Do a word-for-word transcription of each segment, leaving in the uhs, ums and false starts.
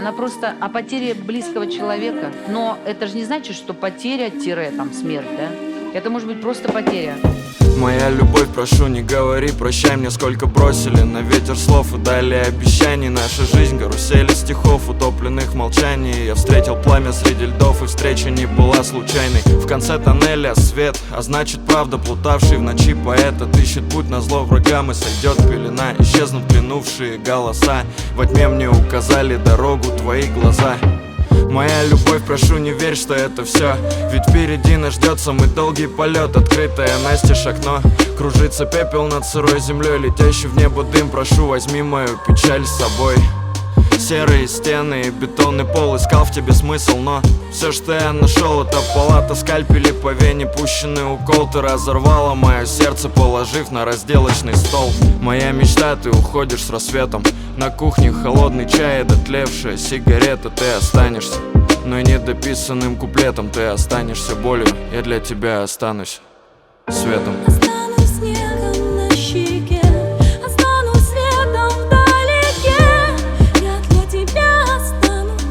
Она просто о потере близкого человека. Но это же не значит, что потеря-там смерть, да? Это может быть просто потеря. Моя любовь, прошу, не говори, прощай мне, сколько бросили на ветер слов и дали обещаний. Наша жизнь карусели стихов, утопленных в молчании. Я встретил пламя среди льдов, и встреча не была случайной. В конце тоннеля свет, а значит правда, плутавший в ночи поэт отыщет путь на зло врагам, и сойдет пелена. Исчезнут глянувшие голоса, во тьме мне указали дорогу твои глаза. Моя любовь, прошу, не верь, что это все, ведь впереди нас ждет самый долгий полет. Открытое настежь окно, кружится пепел над сырой землей, летящий в небо дым. Прошу, возьми мою печаль с собой. Серые стены и бетонный пол, искал в тебе смысл, но все, что я нашел, это палата, скальпели по вене, пущенный укол. Ты разорвала мое сердце, положив на разделочный стол. Моя мечта, ты уходишь с рассветом, на кухне холодный чай и дотлевшая сигарета. Ты останешься, но и недописанным куплетом. Ты останешься болью, я для тебя останусь светом. Останусь снегом на щеке, останусь светом вдалеке. Я для тебя останусь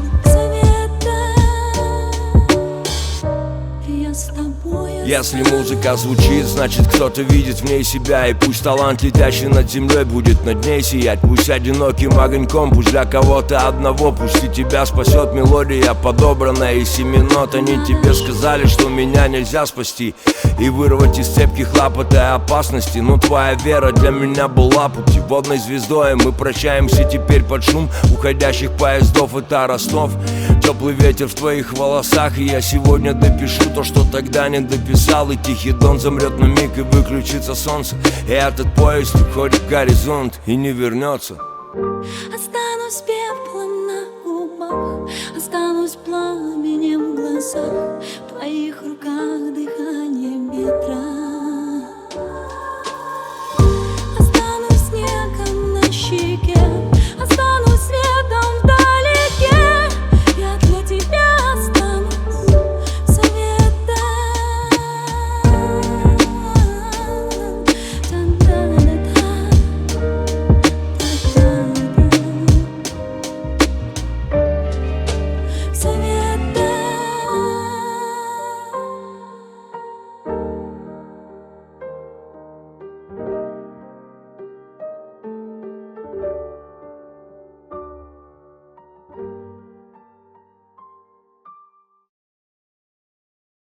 светом. Я с тобой. Если музыка звучит, значит кто-то видит в ней себя. И пусть талант, летящий над землей, будет над ней сиять. Пусть одиноким огоньком, пусть для кого-то одного. Пусть и тебя спасет мелодия, подобранная из семи нот. Они тебе сказали, что меня нельзя спасти и вырвать из цепких лап этой опасности. Но твоя вера для меня была путеводной звездой. Мы прощаемся теперь под шум уходящих поездов. Это Ростов, теплый ветер в твоих волосах. И я сегодня допишу то, что тогда не дописал. И тихий дон замрет на миг, и выключится солнце. И этот поезд уходит в горизонт и не вернется. Останусь пеплом на губах, останусь пламенем в глазах, в твоих руках дыхание ветра.